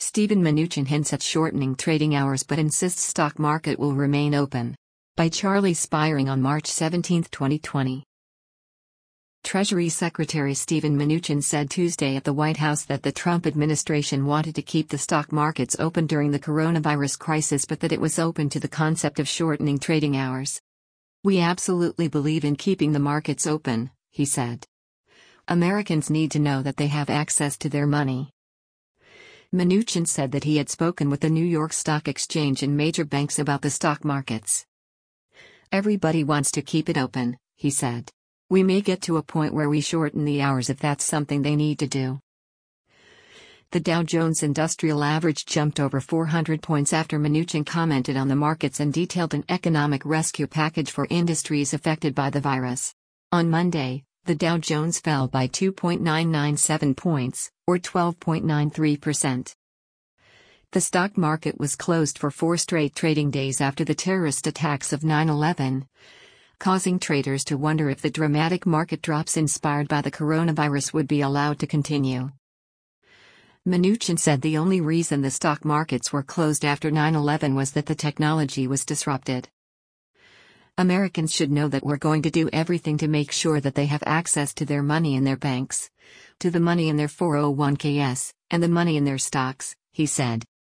Steven Mnuchin hints at shortening trading hours but insists stock market will remain open. By Charlie Spiering on March 17, 2020. Treasury Secretary Steven Mnuchin said Tuesday at the White House that the Trump administration wanted to keep the stock markets open during the coronavirus crisis but that it was open to the concept of shortening trading hours. "We absolutely believe in keeping the markets open," he said. "Americans need to know that they have access to their money." Mnuchin said that he had spoken with the New York Stock Exchange and major banks about the stock markets. "Everybody wants to keep it open," he said. "We may get to a point where we shorten the hours if that's something they need to do." The Dow Jones Industrial Average jumped over 400 points after Mnuchin commented on the markets and detailed an economic rescue package for industries affected by the virus. On Monday, the Dow Jones fell by 2.997 points, or 12.93%. The stock market was closed for 4 straight trading days after the terrorist attacks of 9/11, causing traders to wonder if the dramatic market drops inspired by the coronavirus would be allowed to continue. Mnuchin said the only reason the stock markets were closed after 9/11 was that the technology was disrupted. "Americans should know that we're going to do everything to make sure that they have access to their money in their banks, to the money in their 401ks, and the money in their stocks," he said.